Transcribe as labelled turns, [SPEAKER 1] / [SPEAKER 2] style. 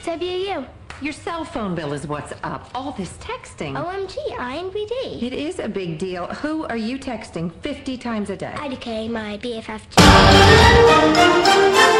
[SPEAKER 1] WU.
[SPEAKER 2] Your cell phone bill is what's up. All this texting.
[SPEAKER 1] OMG, INBD.
[SPEAKER 2] It is a big deal. Who are you texting 50 times a day?
[SPEAKER 1] IDK, my BFF.